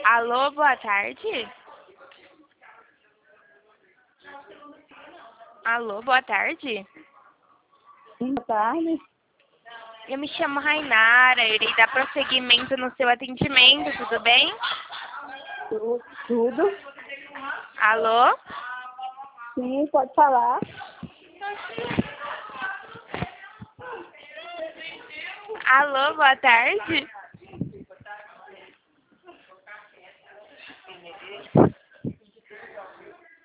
Alô, boa tarde. Alô, boa tarde. Sim, boa tarde. Eu me chamo Rainara, eu irei dar prosseguimento no seu atendimento, tudo bem? Tudo? Alô? Sim, pode falar. Alô, boa tarde.